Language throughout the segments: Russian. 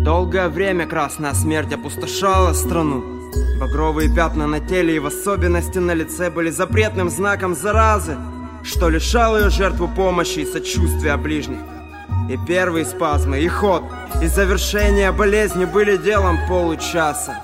Долгое время красная смерть опустошала страну. Багровые пятна на теле и в особенности на лице были запретным знаком заразы, что лишало ее жертву помощи и сочувствия ближних. И первые спазмы, и ход, и завершение болезни были делом получаса.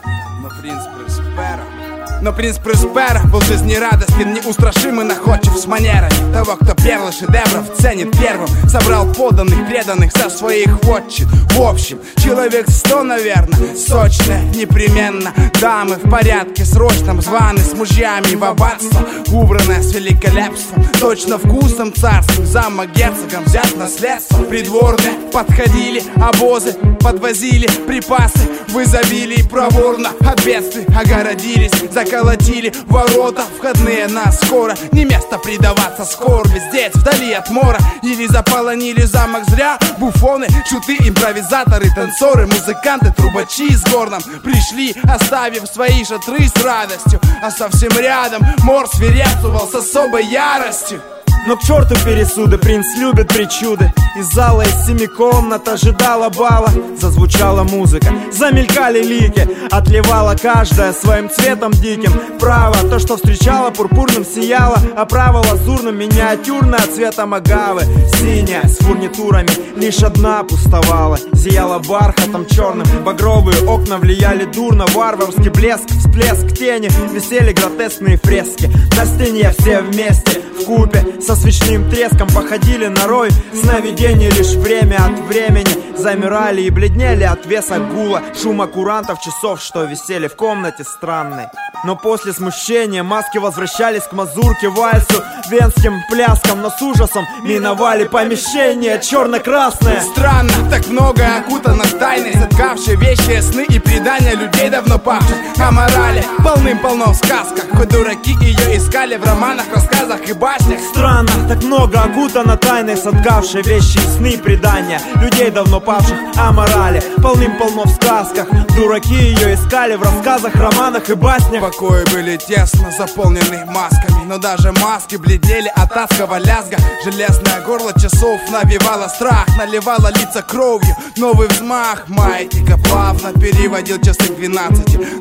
Но принц Проспера был жизнерадостен, неустрашим и находчив с манерами того, кто перлы шедевров ценит первым. Собрал подданных, преданных со своих вотчин. В общем, человек 100, наверное, сочные, непременно. Дамы в порядке срочном, званы с мужьями в аббатство, убранное с великолепством, точно вкусом царским. Замок герцогом взят наследство. Придворные подходили, обозы подвозили, припасы в изобилии проворно от бедствий огородились. Заколотили ворота входные на скоро. Не место предаваться скорби здесь, вдали от мора. Или заполонили замок зря буфоны, шуты, импровизаторы, танцоры, музыканты, трубачи с горном пришли, оставив свои шатры с радостью. А совсем рядом мор свирепствовал с особой яростью. Но к черту пересуды, принц любит причуды. Из зала из 7 комнат ожидала бала. Зазвучала музыка, замелькали лики. Отливала каждая своим цветом диким. Право, то, что встречала, пурпурным сияло, а право лазурным, миниатюрное цветом агавы. Синяя, с фурнитурами, лишь одна пустовала. Зияла бархатом черным, багровые окна влияли дурно. Варварский блеск, всплеск тени, висели гротескные фрески. На стене все вместе, вкупе, со свечным треском походили на рой сновидений. Лишь время от времени замирали и бледнели от веса гула, шума курантов, часов, что висели в комнате странной. Но после смущения маски возвращались к мазурке, вальсу, венским пляскам. Но с ужасом миновали помещение черно-красное. Странно, так многое окутано тайной, соткавшей вещи, сны и предания людей давно павших. О морали полным-полно в сказках, хоть дураки ее искали в романах, рассказах и баснях. Странно, так много окутано тайной, соткавшей вещи, сны и предания людей давно павших. О морали полным-полно в сказках, дураки ее искали в рассказах, романах и баснях. Покои были тесно заполнены масками, но даже маски бледнели от адского лязга. Железное горло часов навевало страх, наливало лица кровью. Новый взмах маятника плавно переводил часы к 12.